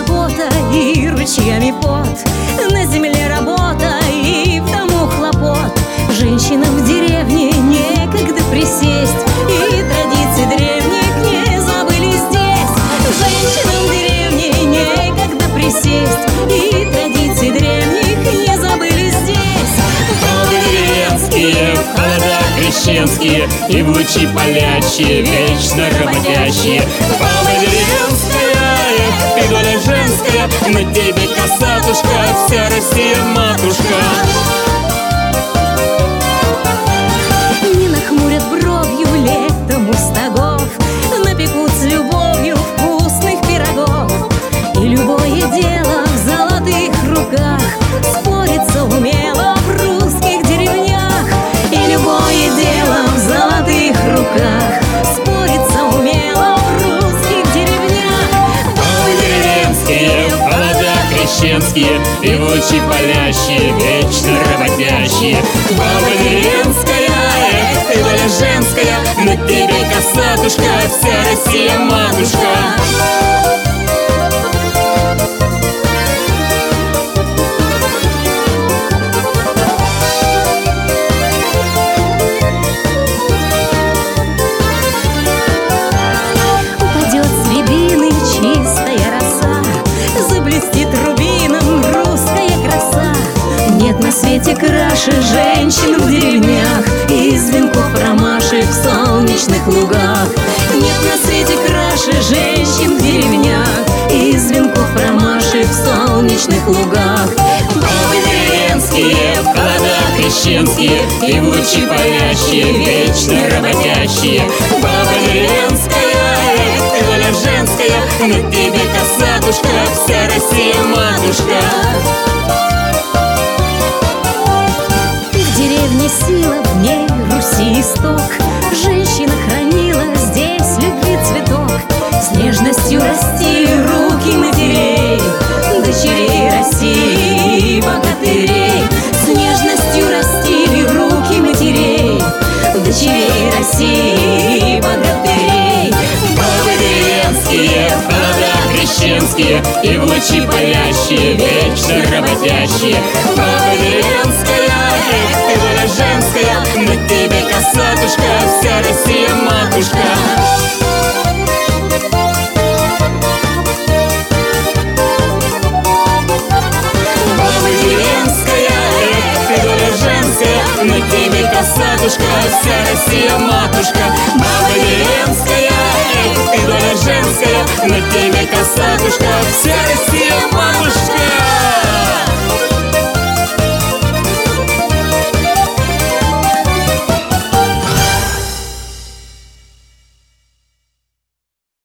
забота и ручьями пот, на земле работа и в дому хлопот. Женщинам в деревне некогда присесть, и традиции древних не забыли здесь. Женщинам в деревне некогда присесть, и традиции древних не забыли здесь. Бабы деревенские, в холода крещенские и в лучи палящие, вечно работящие. Баба деревенская, ты доля женская, на тебе косатушка, вся Россия матушка. Не нахмурят бровью летом у стогов, напекут с любовью вкусных пирогов. И любое дело в золотых руках спорится умело в русских деревнях. И любое дело в золотых руках спорится умело в русских деревнях. Бабы деревенские, в холода крещенские и в лучи палящие, вечно работящие. Баба деревенская, ты доля женская, на тебе косатушка, вся Россия матушка. Упадет с рябины чистая роса, заблестит рубином русская краса. Нет на свете краше женщин в деревнях и звонков промашек в солнечных лугах. Нет на свете краше женщин в деревнях и звонков промашек в солнечных лугах. Бабы деревенские, в холода крещенские и в лучи палящие, вечно работящие. Баба деревенская, ты доля женская, на тебе косатушка, вся Россия матушка. В деревне сила, в ней Руси исток. Женщина хранила здесь любви цветок. С нежностью растили руки матерей, дочерей России и богатырей. С нежностью растили руки матерей, дочерей России и богатырей. Бабы деревенские, в холода крещенские и в лучи палящие, вечно работящие. Баба деревенская, ты доля женская, на тебе косатушка, вся Россия матушка. Баба деревенская, ты доля женская, на тебе косатушка, вся Россия матушка. Баба деревенская, ты доля женская, на тебе косатушка, вся Россия матушка.